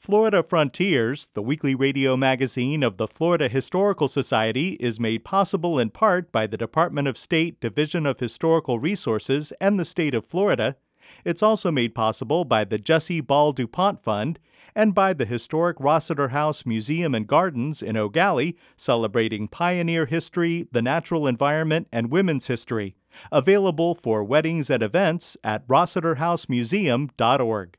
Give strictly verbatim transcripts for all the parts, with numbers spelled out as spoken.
Florida Frontiers, the weekly radio magazine of the Florida Historical Society, is made possible in part by the Department of State Division of Historical Resources and the state of Florida. It's also made possible by the Jesse Ball DuPont Fund and by the historic Rossiter House Museum and Gardens in Eau Gallie, celebrating pioneer history, the natural environment, and women's history. Available for weddings and events at rossiter house museum dot org.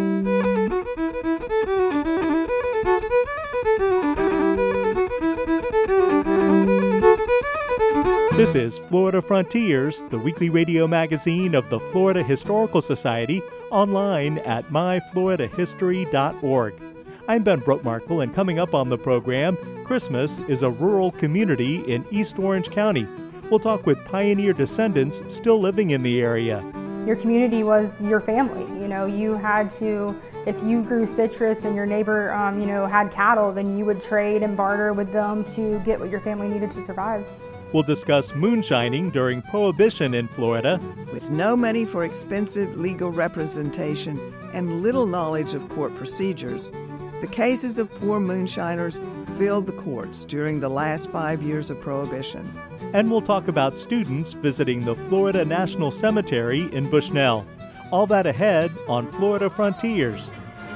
This is Florida Frontiers, the weekly radio magazine of the Florida Historical Society, online at my florida history dot org. I'm Ben Brookmarkle, and coming up on the program, Christmas is a rural community in East Orange County. We'll talk with pioneer descendants still living in the area. Your community was your family. You know, you had to, if you grew citrus and your neighbor, um, you know, had cattle, then you would trade and barter with them to get what your family needed to survive. We'll discuss moonshining during Prohibition in Florida. With no money for expensive legal representation and little knowledge of court procedures, the cases of poor moonshiners filled the courts during the last five years of Prohibition. And we'll talk about students visiting the Florida National Cemetery in Bushnell. All that ahead on Florida Frontiers.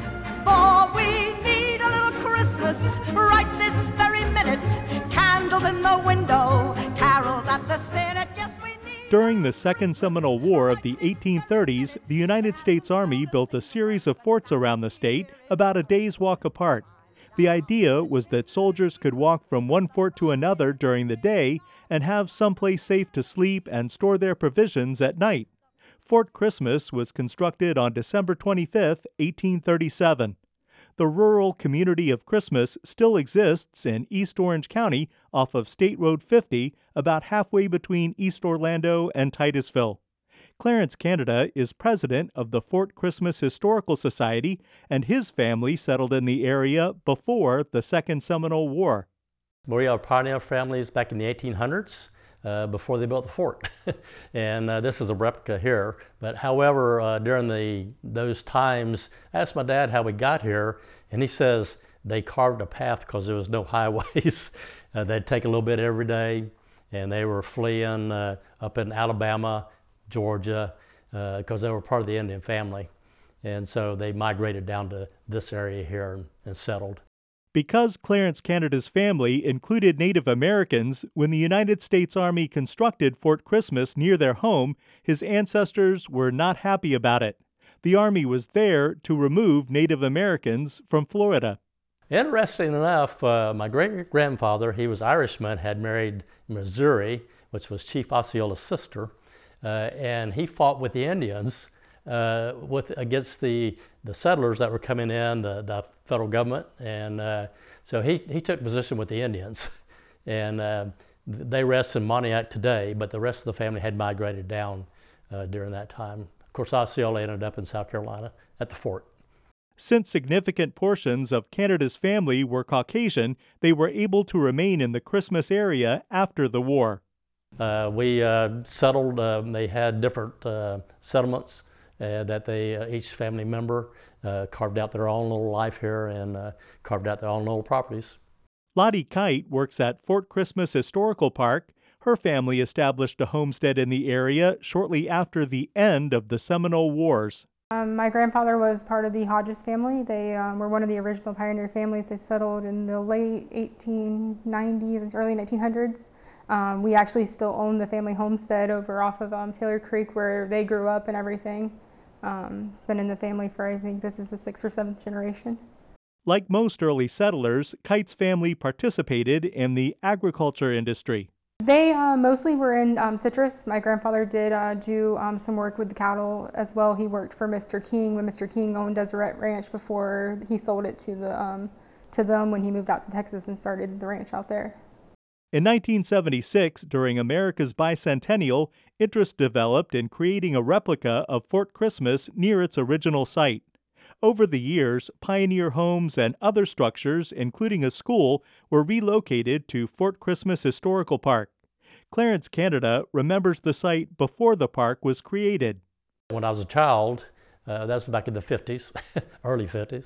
For we need a little Christmas right this very minute. Candles in the window, carols at the spinet, yes we need... During the Second Seminole War of the eighteen thirties, the United States Army built a series of forts around the state about a day's walk apart. The idea was that soldiers could walk from one fort to another during the day and have someplace safe to sleep and store their provisions at night. Fort Christmas was constructed on December twenty-fifth, eighteen thirty-seven. The rural community of Christmas still exists in East Orange County off of State Road fifty, about halfway between East Orlando and Titusville. Clarence Canada is president of the Fort Christmas Historical Society, and his family settled in the area before the Second Seminole War. We are pioneer families back in the eighteen hundreds, uh, before they built the fort. and uh, this is a replica here. But however, uh, during the those times, I asked my dad how we got here, and he says they carved a path because there was no highways. uh, they'd take a little bit every day, and they were fleeing uh, up in Alabama, Georgia, because uh, they were part of the Indian family. And so they migrated down to this area here and, and settled. Because Clarence Canada's family included Native Americans, when the United States Army constructed Fort Christmas near their home, his ancestors were not happy about it. The Army was there to remove Native Americans from Florida. Interesting enough, uh, my great-grandfather, he was Irishman, had married Missouri, which was Chief Osceola's sister, uh, and he fought with the Indians uh, with against the, the settlers that were coming in, the, the federal government, and uh, so he, he took position with the Indians. And uh, they rest in Pontiac today, but the rest of the family had migrated down uh, during that time. Of course, Osceola ended up in South Carolina at the fort. Since significant portions of Canada's family were Caucasian, they were able to remain in the Christmas area after the war. Uh, we uh, settled, uh, they had different uh, settlements uh, that they, uh, each family member uh, carved out their own little life here and uh, carved out their own little properties. Lottie Kite works at Fort Christmas Historical Park. Her family established a homestead in the area shortly after the end of the Seminole Wars. Um, my grandfather was part of the Hodges family. They um, were one of the original pioneer families. They settled in the late eighteen nineties, early nineteen hundreds. Um, we actually still own the family homestead over off of um, Taylor Creek where they grew up and everything. Um, it's been in the family for, I think this is the sixth or seventh generation. Like most early settlers, Kite's family participated in the agriculture industry. They uh, mostly were in um, citrus. My grandfather did uh, do um, some work with the cattle as well. He worked for Mister King when Mister King owned Deseret Ranch before he sold it to the um, to them when he moved out to Texas and started the ranch out there. In nineteen seventy-six, during America's bicentennial, interest developed in creating a replica of Fort Christmas near its original site. Over the years, pioneer homes and other structures, including a school, were relocated to Fort Christmas Historical Park. Clarence Canada remembers the site before the park was created. When I was a child, uh, that was back in the fifties, early fifties,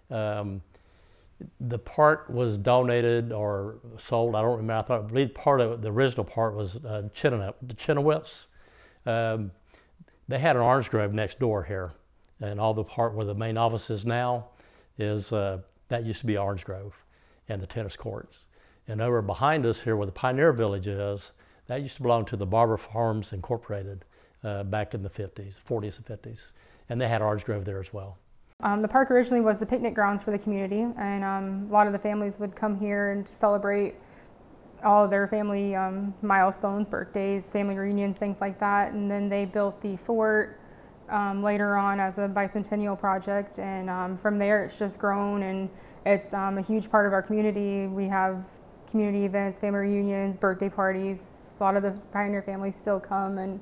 Um, the part was donated or sold. I don't remember. I thought I believe part of it, the original part was uh, Chenoweth, the Chenoweths. Um, they had an orange grove next door here, and all the part where the main office is now is uh, that used to be Orange Grove and the tennis courts. And over behind us here where the Pioneer Village is, that used to belong to the Barber Farms Incorporated uh, back in the fifties, forties and fifties. And they had Orange Grove there as well. Um, the park originally was the picnic grounds for the community, and um, a lot of the families would come here and to celebrate all of their family um, milestones, birthdays, family reunions, things like that. And then they built the fort um, later on as a bicentennial project, and um, from there it's just grown, and it's um, a huge part of our community. We have community events, family reunions, birthday parties. A lot of the Pioneer families still come and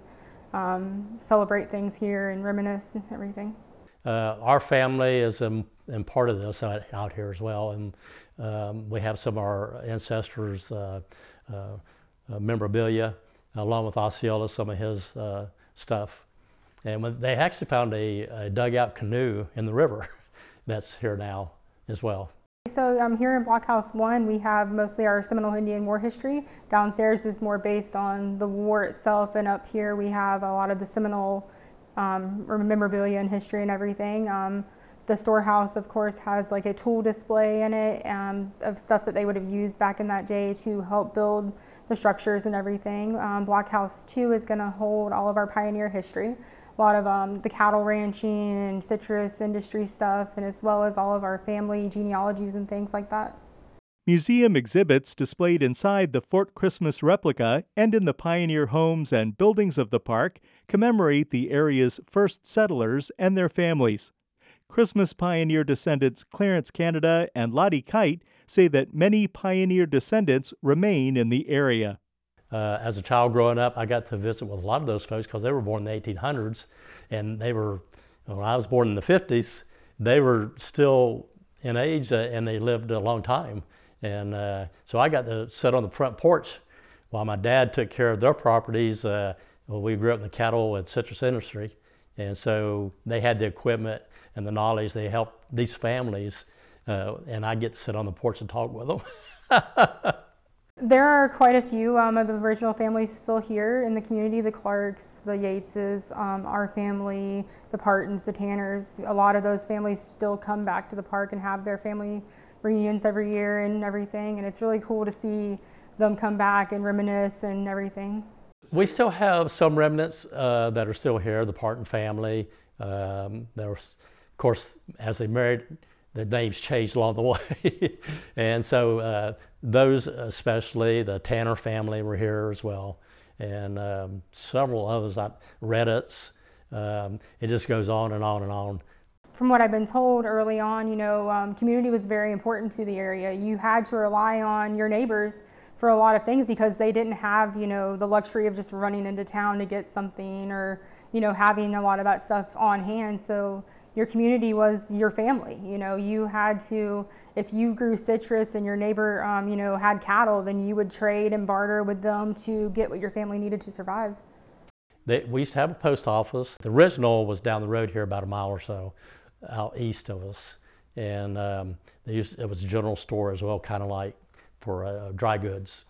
um, celebrate things here and reminisce and everything. Uh, our family is in, in part of this out, out here as well, and um, we have some of our ancestors' uh, uh, uh, memorabilia, along with Osceola, some of his uh, stuff. And when they actually found a, a dugout canoe in the river that's here now as well. So um, here in Blockhouse one, we have mostly our Seminole Indian War history. Downstairs is more based on the war itself, and up here we have a lot of the Seminole um, memorabilia and history and everything. Um, the storehouse, of course, has like a tool display in it um, of stuff that they would have used back in that day to help build the structures and everything. Um, Blockhouse two is going to hold all of our Pioneer history. A lot of um, the cattle ranching and citrus industry stuff, and as well as all of our family genealogies and things like that. Museum exhibits displayed inside the Fort Christmas replica and in the Pioneer homes and buildings of the park commemorate the area's first settlers and their families. Christmas Pioneer descendants Clarence Canada and Lottie Kite say that many Pioneer descendants remain in the area. Uh, as a child growing up, I got to visit with a lot of those folks because they were born in the eighteen hundreds, and they were, when I was born in the fifties, they were still in age uh, and they lived a long time. And uh, so I got to sit on the front porch while my dad took care of their properties. Uh, well, we grew up in the cattle and citrus industry, and so they had the equipment and the knowledge. They helped these families, uh, and I get to sit on the porch and talk with them. There are quite a few um, of the original families still here in the community, the Clarks, the Yateses, um, our family, the Partons, the Tanners. A lot of those families still come back to the park and have their family reunions every year and everything, and it's really cool to see them come back and reminisce and everything. We still have some remnants uh, that are still here, the Parton family. Um, there was, of course, as they married, the names changed along the way. And so uh, those, especially the Tanner family, were here as well. And um, several others, like Reddits. Um, it just goes on and on and on. From what I've been told early on, you know, um, community was very important to the area. You had to rely on your neighbors for a lot of things because they didn't have, you know, the luxury of just running into town to get something or, you know, having a lot of that stuff on hand. So your community was your family. You know, you had to, if you grew citrus and your neighbor, um, you know, had cattle, then you would trade and barter with them to get what your family needed to survive. They, we used to have a post office. The original was down the road here about a mile or so out east of us. And um, they used, it was a general store as well, kind of like for uh, dry goods.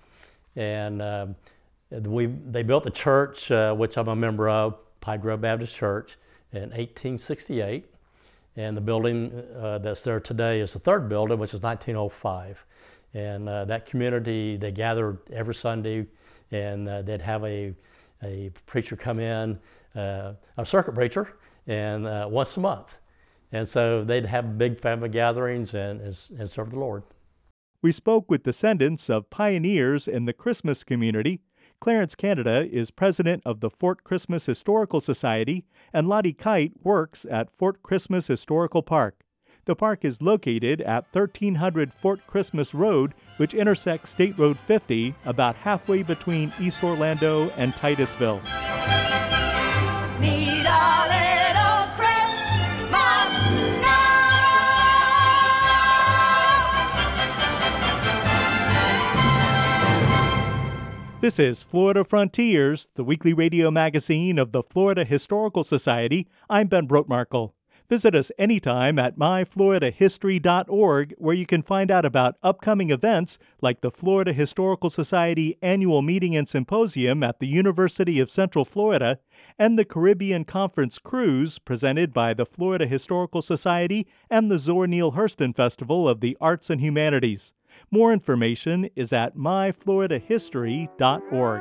And um, we, they built the church, uh, which I'm a member of, Pine Grove Baptist Church, in eighteen sixty-eight. And the building uh, that's there today is the third building, which is nineteen oh five. And uh, that community, they gathered every Sunday, and uh, they'd have a, a preacher come in, uh, a circuit preacher, and uh, once a month. And so they'd have big family gatherings and, and, and serve the Lord. We spoke with descendants of pioneers in the Christmas community. Clarence Canada is president of the Fort Christmas Historical Society, and Lottie Kite works at Fort Christmas Historical Park. The park is located at thirteen hundred Fort Christmas Road, which intersects State Road fifty, about halfway between East Orlando and Titusville. Need a little Christmas now. This is Florida Frontiers, the weekly radio magazine of the Florida Historical Society. I'm Ben Brotmarkle. Visit us anytime at my florida history dot org, where you can find out about upcoming events like the Florida Historical Society Annual Meeting and Symposium at the University of Central Florida and the Caribbean Conference Cruise presented by the Florida Historical Society and the Zora Neale Hurston Festival of the Arts and Humanities. More information is at my florida history dot org.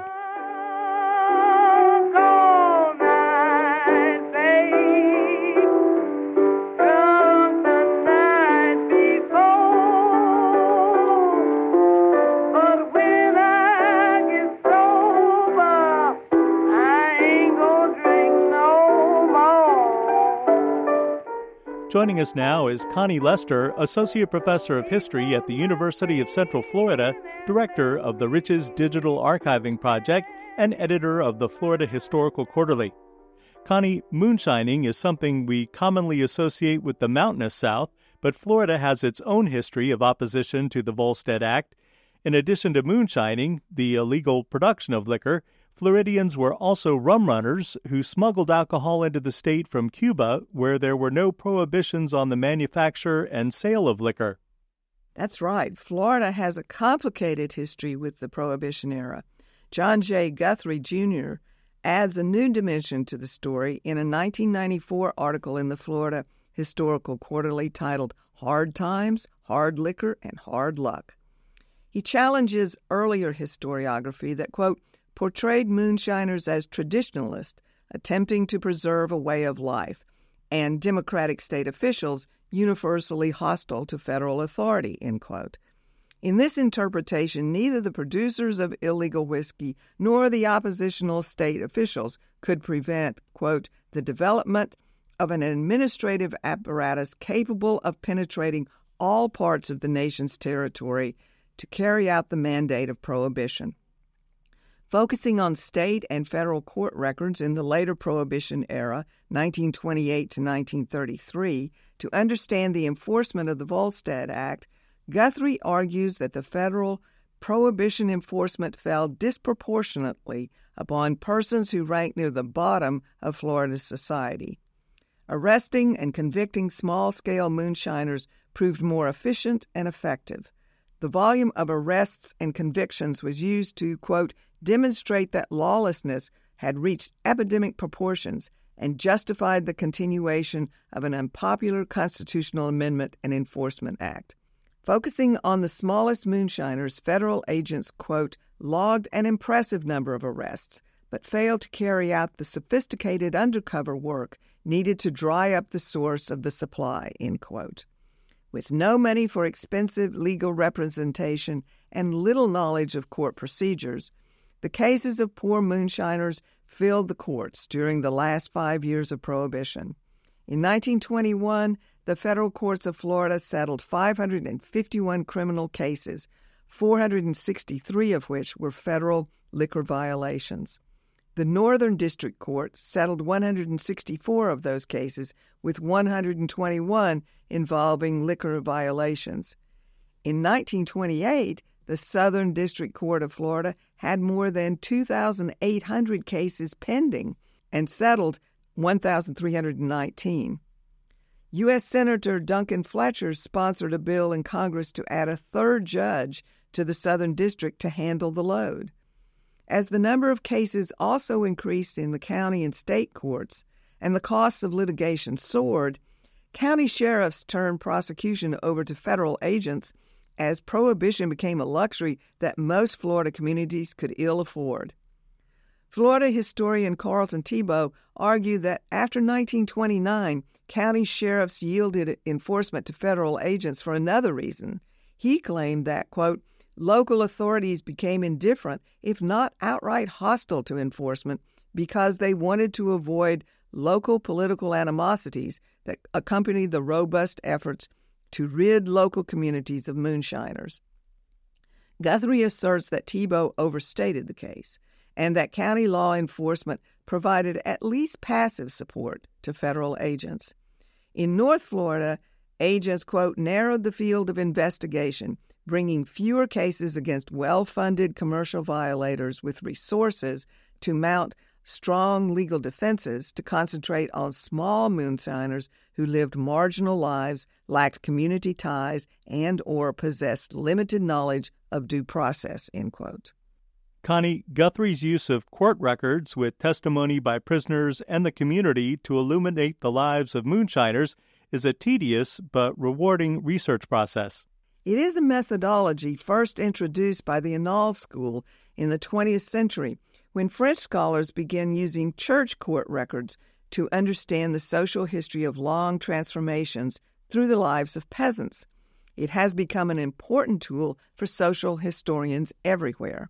Joining us now is Connie Lester, Associate Professor of History at the University of Central Florida, Director of the Riches Digital Archiving Project, and Editor of the Florida Historical Quarterly. Connie, moonshining is something we commonly associate with the mountainous South, but Florida has its own history of opposition to the Volstead Act. In addition to moonshining, the illegal production of liquor, Floridians were also rum runners who smuggled alcohol into the state from Cuba, where there were no prohibitions on the manufacture and sale of liquor. That's right. Florida has a complicated history with the Prohibition era. John J. Guthrie, Junior adds a new dimension to the story in a nineteen ninety-four article in the Florida Historical Quarterly titled Hard Times, Hard Liquor, and Hard Luck. He challenges earlier historiography that, quote, portrayed moonshiners as traditionalists attempting to preserve a way of life, and Democratic state officials universally hostile to federal authority, end quote. In this interpretation, neither the producers of illegal whiskey nor the oppositional state officials could prevent, quote, the development of an administrative apparatus capable of penetrating all parts of the nation's territory to carry out the mandate of prohibition. Focusing on state and federal court records in the later Prohibition era, nineteen twenty-eight to nineteen thirty-three, to understand the enforcement of the Volstead Act, Guthrie argues that the federal prohibition enforcement fell disproportionately upon persons who ranked near the bottom of Florida's society. Arresting and convicting small-scale moonshiners proved more efficient and effective. The volume of arrests and convictions was used to, quote, demonstrate that lawlessness had reached epidemic proportions and justified the continuation of an unpopular constitutional amendment and enforcement act. Focusing on the smallest moonshiners, federal agents, quote, logged an impressive number of arrests, but failed to carry out the sophisticated undercover work needed to dry up the source of the supply, end quote. With no money for expensive legal representation and little knowledge of court procedures, the cases of poor moonshiners filled the courts during the last five years of Prohibition. In nineteen twenty-one, the federal courts of Florida settled five hundred fifty-one criminal cases, four hundred sixty-three of which were federal liquor violations. The Northern District Court settled one hundred sixty-four of those cases, with one hundred twenty-one involving liquor violations. In nineteen twenty-eight, the Southern District Court of Florida had more than two thousand eight hundred cases pending and settled one thousand three hundred nineteen. U S Senator Duncan Fletcher sponsored a bill in Congress to add a third judge to the Southern District to handle the load. As the number of cases also increased in the county and state courts and the costs of litigation soared, county sheriffs turned prosecution over to federal agents as prohibition became a luxury that most Florida communities could ill afford. Florida historian Carlton Tebow argued that after nineteen twenty-nine, county sheriffs yielded enforcement to federal agents for another reason. He claimed that, quote, local authorities became indifferent, if not outright hostile to enforcement, because they wanted to avoid local political animosities that accompanied the robust efforts to rid local communities of moonshiners. Guthrie asserts that Tebow overstated the case and that county law enforcement provided at least passive support to federal agents. In North Florida, agents, quote, narrowed the field of investigation, bringing fewer cases against well-funded commercial violators with resources to mount strong legal defenses to concentrate on small moonshiners who lived marginal lives, lacked community ties, and or possessed limited knowledge of due process, end quote. Connie, Guthrie's use of court records with testimony by prisoners and the community to illuminate the lives of moonshiners is a tedious but rewarding research process. It is a methodology first introduced by the Annales School in the twentieth century, when French scholars began using church court records to understand the social history of long transformations through the lives of peasants. It has become an important tool for social historians everywhere.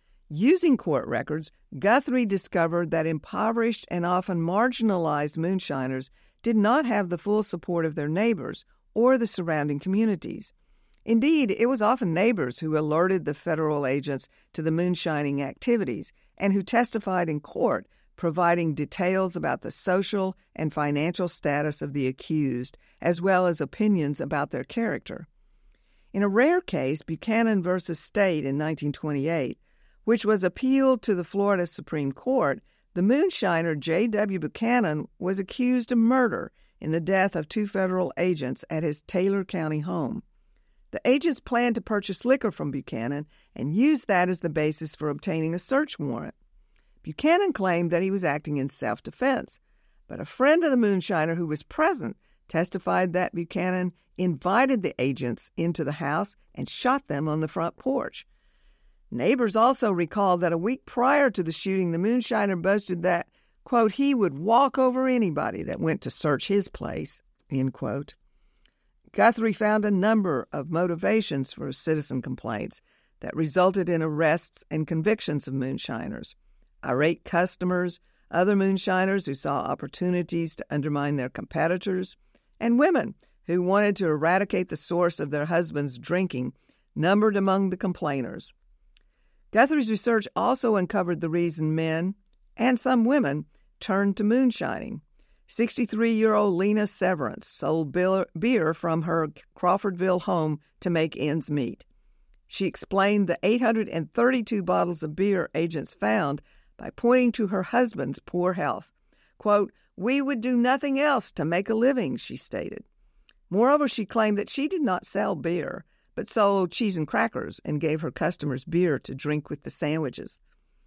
Using court records, Guthrie discovered that impoverished and often marginalized moonshiners did not have the full support of their neighbors or the surrounding communities. Indeed, it was often neighbors who alerted the federal agents to the moonshining activities and who testified in court, providing details about the social and financial status of the accused, as well as opinions about their character. In a rare case, Buchanan versus State in nineteen twenty-eight, which was appealed to the Florida Supreme Court, the moonshiner J W Buchanan was accused of murder in the death of two federal agents at his Taylor County home. The agents planned to purchase liquor from Buchanan and used that as the basis for obtaining a search warrant. Buchanan claimed that he was acting in self-defense, but a friend of the moonshiner who was present testified that Buchanan invited the agents into the house and shot them on the front porch. Neighbors also recalled that a week prior to the shooting, the moonshiner boasted that, quote, he would walk over anybody that went to search his place, end quote. Guthrie found a number of motivations for citizen complaints that resulted in arrests and convictions of moonshiners. Irate customers, other moonshiners who saw opportunities to undermine their competitors, and women who wanted to eradicate the source of their husband's drinking numbered among the complainers. Guthrie's research also uncovered the reason men, and some women, turned to moonshining. sixty-three-year-old Lena Severance sold beer from her Crawfordville home to make ends meet. She explained the eight hundred thirty-two bottles of beer agents found by pointing to her husband's poor health. Quote, we would do nothing else to make a living, she stated. Moreover, she claimed that she did not sell beer, but sold cheese and crackers and gave her customers beer to drink with the sandwiches.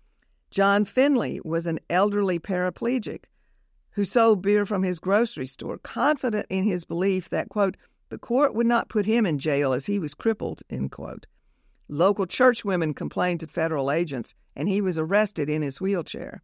John Finley was an elderly paraplegic who sold beer from his grocery store, confident in his belief that, quote, the court would not put him in jail as he was crippled, end quote. Local churchwomen complained to federal agents, and he was arrested in his wheelchair.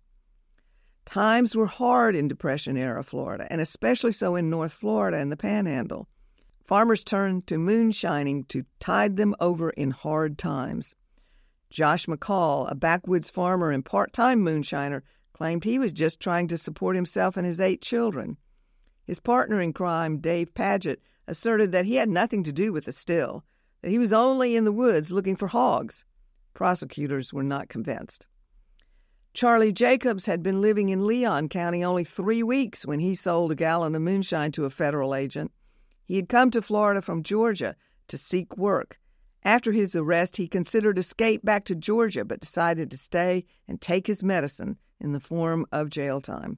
Times were hard in Depression-era Florida, and especially so in North Florida and the Panhandle. Farmers turned to moonshining to tide them over in hard times. Josh McCall, a backwoods farmer and part-time moonshiner, claimed he was just trying to support himself and his eight children. His partner in crime, Dave Paget, asserted that he had nothing to do with the still, that he was only in the woods looking for hogs. Prosecutors were not convinced. Charlie Jacobs had been living in Leon County only three weeks when he sold a gallon of moonshine to a federal agent. He had come to Florida from Georgia to seek work. After his arrest, he considered escape back to Georgia, but decided to stay and take his medicine in the form of jail time.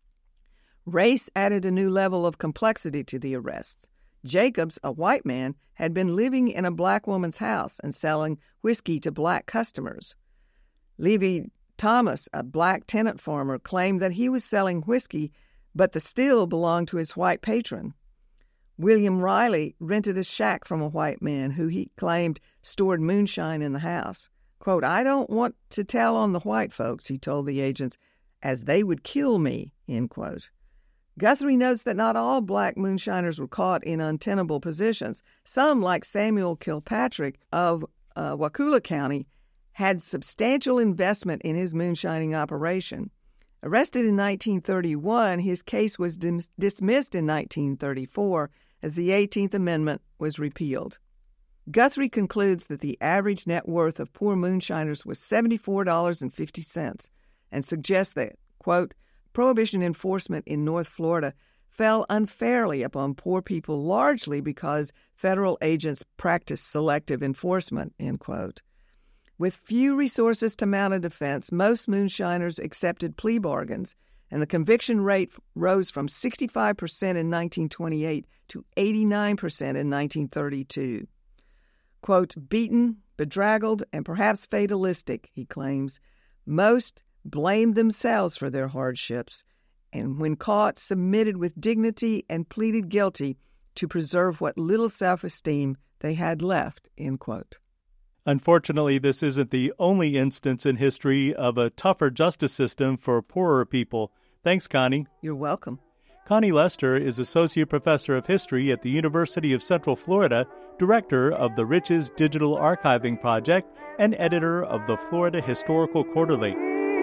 Race added a new level of complexity to the arrests. Jacobs, a white man, had been living in a black woman's house and selling whiskey to black customers. Levy Thomas, a black tenant farmer, claimed that he was selling whiskey, but the still belonged to his white patron. William Riley rented a shack from a white man who he claimed stored moonshine in the house. Quote, I don't want to tell on the white folks, he told the agents, as they would kill me, end quote. Guthrie notes that not all black moonshiners were caught in untenable positions. Some, like Samuel Kilpatrick of uh, Wakulla County, had substantial investment in his moonshining operation. Arrested in nineteen thirty-one, his case was dim- dismissed in nineteen thirty-four as the eighteenth Amendment was repealed. Guthrie concludes that the average net worth of poor moonshiners was seventy-four dollars and fifty cents and suggests that, quote, prohibition enforcement in North Florida fell unfairly upon poor people largely because federal agents practiced selective enforcement, end quote. With few resources to mount a defense, most moonshiners accepted plea bargains, and the conviction rate rose from sixty-five percent in nineteen twenty-eight to eighty-nine percent in nineteen thirty-two. Quote, beaten, bedraggled, and perhaps fatalistic, he claims, most blamed themselves for their hardships, and when caught, submitted with dignity and pleaded guilty to preserve what little self-esteem they had left, end quote. Unfortunately, this isn't the only instance in history of a tougher justice system for poorer people. Thanks, Connie. You're welcome. Connie Lester is Associate Professor of History at the University of Central Florida, Director of the Riches Digital Archiving Project, and Editor of the Florida Historical Quarterly.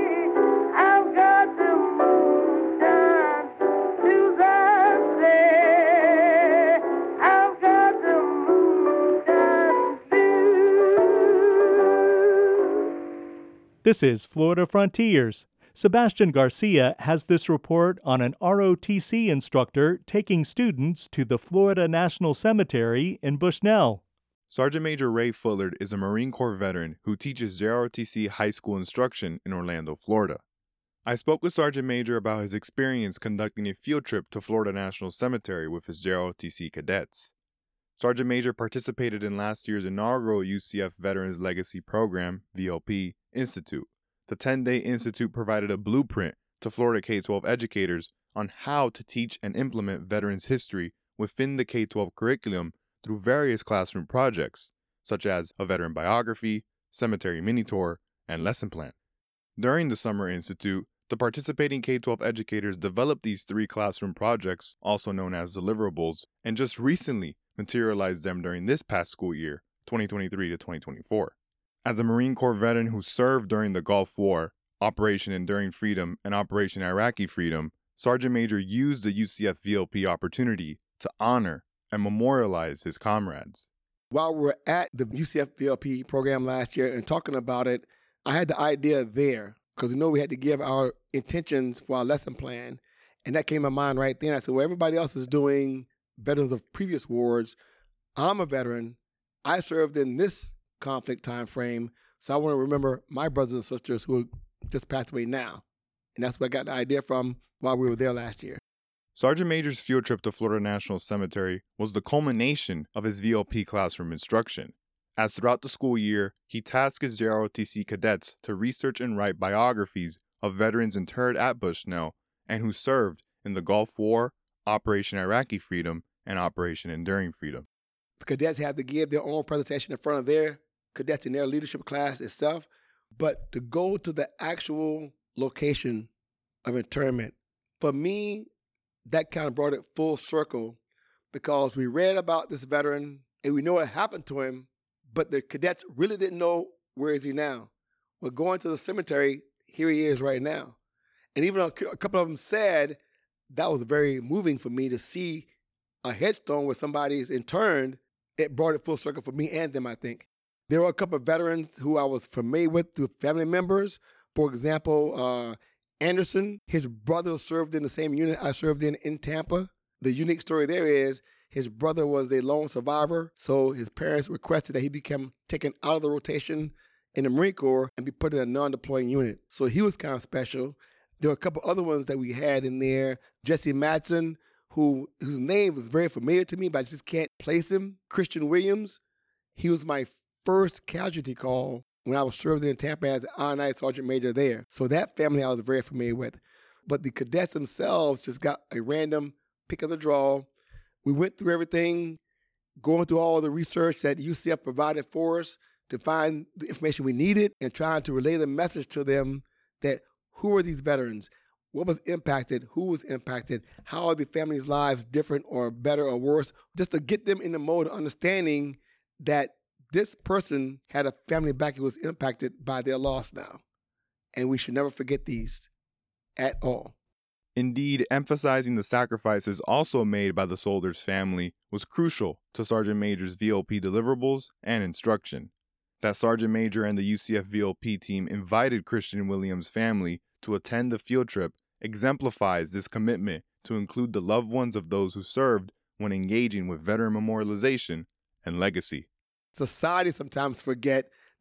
This is Florida Frontiers. Sebastian Garcia has this report on an R O T C instructor taking students to the Florida National Cemetery in Bushnell. Sergeant Major Ray Fullard is a Marine Corps veteran who teaches J R O T C high school instruction in Orlando, Florida. I spoke with Sergeant Major about his experience conducting a field trip to Florida National Cemetery with his J R O T C cadets. Sergeant Major participated in last year's inaugural U C F Veterans Legacy Program, V L P, Institute. The ten-day institute provided a blueprint to Florida K twelve educators on how to teach and implement veterans' history within the K twelve curriculum through various classroom projects, such as a veteran biography, cemetery mini-tour, and lesson plan. During the Summer Institute, the participating K twelve educators developed these three classroom projects, also known as deliverables, and just recently materialized them during this past school year, twenty twenty-three to twenty twenty-four. As a Marine Corps veteran who served during the Gulf War, Operation Enduring Freedom, and Operation Iraqi Freedom, Sergeant Major used the U C F V L P opportunity to honor and memorialize his comrades. While we were at the U C F V L P program last year and talking about it, I had the idea there because we know we had to give our intentions for our lesson plan, and that came to mind right then. I said, well, everybody else is doing veterans of previous wars. I'm a veteran. I served in this conflict time frame, so I want to remember my brothers and sisters who just passed away now. And that's where I got the idea from while we were there last year. Sergeant Major's field trip to Florida National Cemetery was the culmination of his V L P classroom instruction, as throughout the school year, he tasked his J R O T C cadets to research and write biographies of veterans interred at Bushnell and who served in the Gulf War, Operation Iraqi Freedom, and Operation Enduring Freedom. The cadets had to give their own presentation in front of their cadets in their leadership class itself, but to go to the actual location of interment, for me, that kind of brought it full circle because we read about this veteran and we know what happened to him, but the cadets really didn't know where is he now. Well, going to the cemetery, here he is right now. And even a couple of them said that was very moving for me to see a headstone where somebody's interned. It brought it full circle for me and them, I think. There were a couple of veterans who I was familiar with through family members. For example, uh, Anderson, his brother served in the same unit I served in in Tampa. The unique story there is his brother was a lone survivor, so his parents requested that he become taken out of the rotation in the Marine Corps and be put in a non-deploying unit. So he was kind of special. There were a couple other ones that we had in there. Jesse Madsen, who whose name was very familiar to me, but I just can't place him. Christian Williams, he was my first casualty call when I was serving in Tampa as an I N I Sergeant Major there. So that family I was very familiar with. But the cadets themselves just got a random pick of the draw. We went through everything, going through all the research that U C F provided for us to find the information we needed and trying to relay the message to them that who are these veterans? What was impacted? Who was impacted? How are the families' lives different or better or worse? Just to get them in the mode of understanding that this person had a family back who was impacted by their loss now. And we should never forget these at all. Indeed, emphasizing the sacrifices also made by the soldier's family was crucial to Sergeant Major's V L P deliverables and instruction. That Sergeant Major and the U C F V L P team invited Christian Williams' family to attend the field trip exemplifies this commitment to include the loved ones of those who served when engaging with veteran memorialization and legacy. Society sometimes forget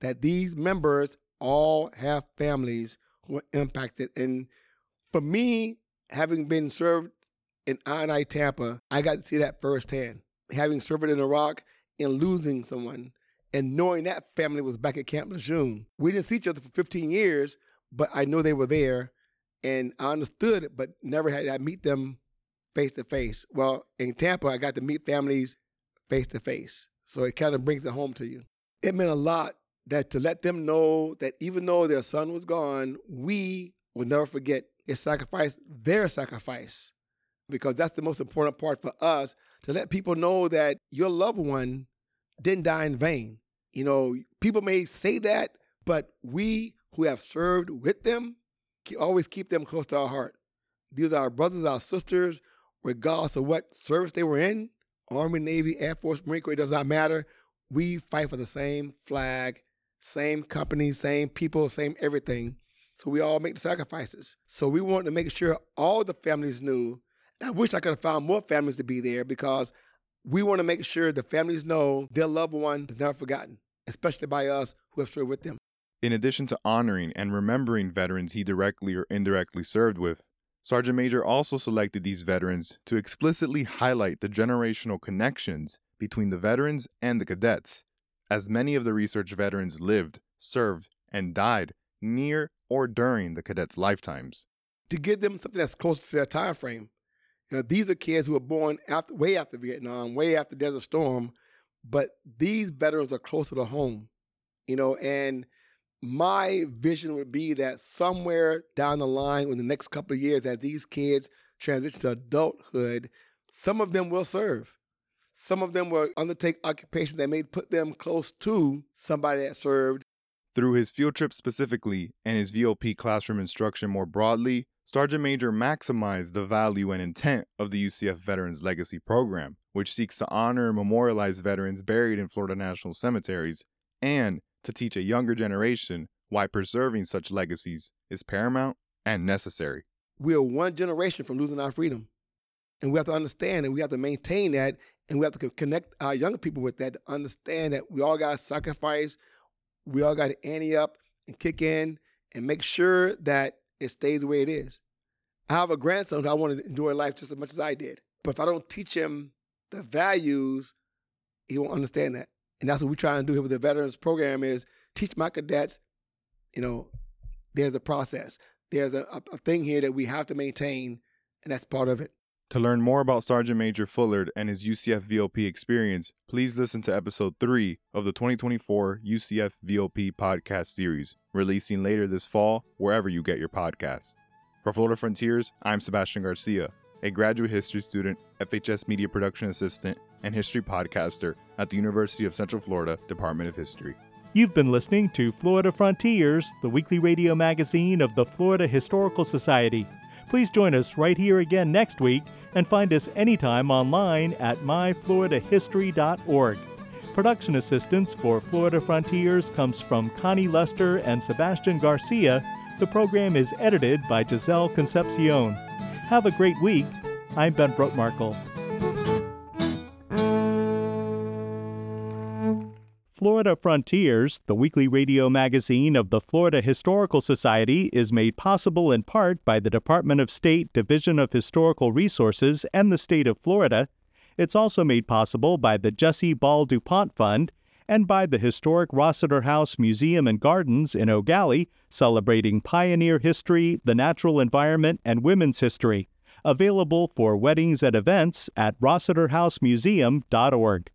that these members all have families who are impacted. And for me, having been served in I N I Tampa, I got to see that firsthand. Having served in Iraq and losing someone and knowing that family was back at Camp Lejeune. We didn't see each other for fifteen years, but I know they were there and I understood it, but never had I meet them face to face. Well, in Tampa, I got to meet families face to face. So it kind of brings it home to you. It meant a lot that to let them know that even though their son was gone, we will never forget his sacrifice, their sacrifice, because that's the most important part for us, to let people know that your loved one didn't die in vain. You know, people may say that, but we who have served with them always keep them close to our heart. These are our brothers, our sisters, regardless of what service they were in, Army, Navy, Air Force, Marine Corps, it does not matter. We fight for the same flag, same company, same people, same everything. So we all make the sacrifices. So we want to make sure all the families knew. And I wish I could have found more families to be there, because we want to make sure the families know their loved one is never forgotten, especially by us who have served with them. In addition to honoring and remembering veterans he directly or indirectly served with, Sergeant Major also selected these veterans to explicitly highlight the generational connections between the veterans and the cadets, as many of the research veterans lived, served, and died near or during the cadets' lifetimes. To give them something that's closer to their time frame. You know, these are kids who were born after, way after Vietnam, way after Desert Storm, but these veterans are closer to home. You know, and my vision would be that somewhere down the line in the next couple of years, as these kids transition to adulthood, some of them will serve. Some of them will undertake occupations that may put them close to somebody that served. Through his field trip specifically and his V O P classroom instruction more broadly, Sergeant Major maximized the value and intent of the U C F Veterans Legacy Program, which seeks to honor and memorialize veterans buried in Florida national cemeteries, and to teach a younger generation why preserving such legacies is paramount and necessary. We are one generation from losing our freedom. And we have to understand and we have to maintain that, and we have to connect our younger people with that to understand that we all got to sacrifice, we all got to ante up and kick in and make sure that it stays the way it is. I have a grandson who I want to enjoy life just as much as I did. But if I don't teach him the values, he won't understand that. And that's what we're trying to do here with the Veterans Program, is teach my cadets, you know, there's a process. There's a, a thing here that we have to maintain, and that's part of it. To learn more about Sergeant Major Fullard and his U C F V O P experience, please listen to episode three of the twenty twenty-four U C F V O P podcast series, releasing later this fall wherever you get your podcasts. For Florida Frontiers, I'm Sebastian Garcia, a graduate history student, F H S media production assistant, and history podcaster at the University of Central Florida Department of History. You've been listening to Florida Frontiers, the weekly radio magazine of the Florida Historical Society. Please join us right here again next week and find us anytime online at my florida history dot org. Production assistance for Florida Frontiers comes from Connie Lester and Sebastian Garcia. The program is edited by Giselle Concepcion. Have a great week. I'm Ben Brotmarkle. Florida Frontiers, the weekly radio magazine of the Florida Historical Society, is made possible in part by the Department of State Division of Historical Resources and the state of Florida. It's also made possible by the Jesse Ball DuPont Fund and by the historic Rossiter House Museum and Gardens in Eau Gallie, celebrating pioneer history, the natural environment, and women's history. Available for weddings and events at rossiter house museum dot org.